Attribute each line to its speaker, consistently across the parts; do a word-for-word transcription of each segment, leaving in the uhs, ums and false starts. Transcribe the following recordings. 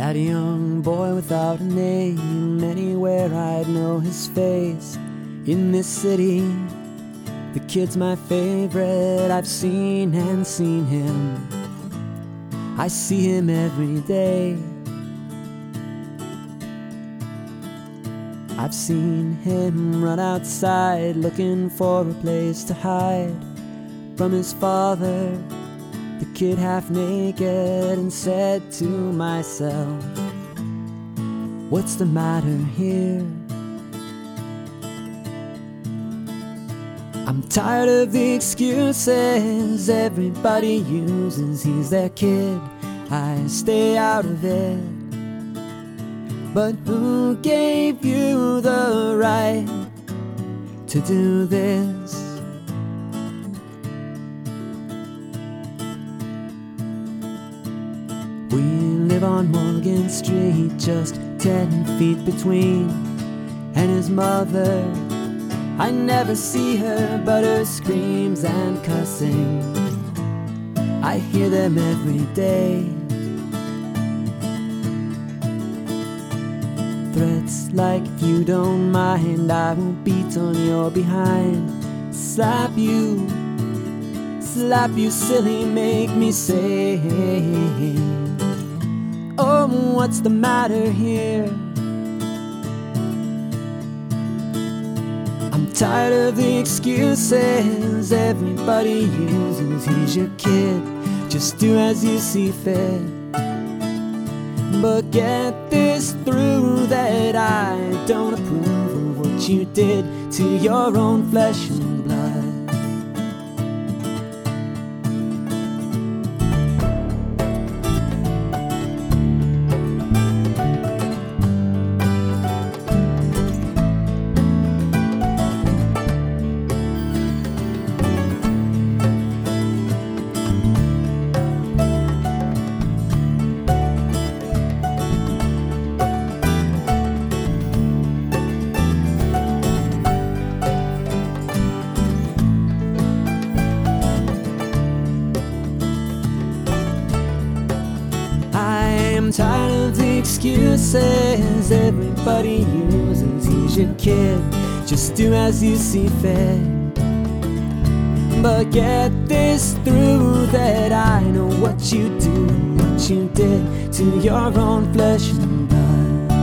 Speaker 1: That young boy without a name, anywhere I'd know his face. In this city, the kid's my favorite. I've seen and seen him, I see him every day. I've seen him run outside looking for a place to hide from his father, the kid half naked, and said to myself, what's the matter here? I'm tired of the excuses everybody uses. He's their kid, I stay out of it. But who gave you the right to do this? We live on Morgan Street, just ten feet between, and his mother, I never see her, but her screams and cussing, I hear them every day. Threats like, if you don't mind, I will beat on your behind. Slap you, slap you silly, make me say, oh, what's the matter here? I'm tired of the excuses everybody uses. He's your kid, just do as you see fit. But get this through, that I don't approve of what you did to your own flesh and blood. I'm tired of the excuses everybody uses. He's your kid, just do as you see fit. But get this through, that I know what you do and what you did to your own flesh and blood.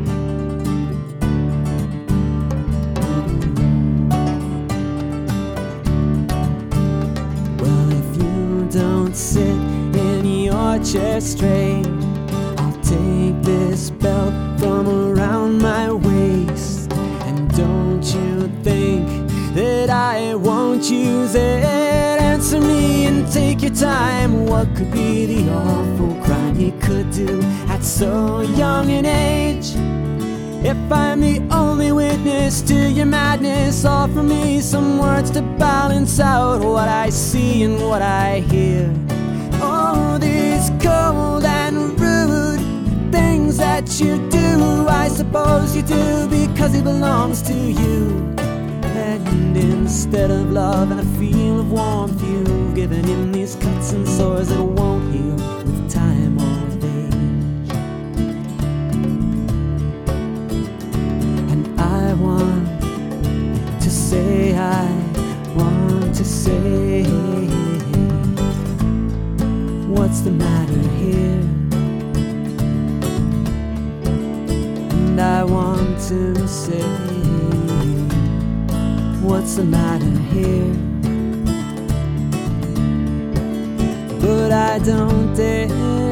Speaker 1: Well, if you don't sit in your chair straight, take this belt from around my waist. And don't you think that I won't use it? Answer me and take your time. What could be the awful crime he could do at so young an age? If I'm the only witness to your madness, offer me some words to balance out what I see and what I hear. Oh, these cold and rude things that you do, I suppose you do because he belongs to you. And instead of love and a feel of warmth, you've given him these cuts and sores that won't heal with time or age. And I want to say, I want to say, what's the matter here? I want to say, what's the matter here? But I don't dare.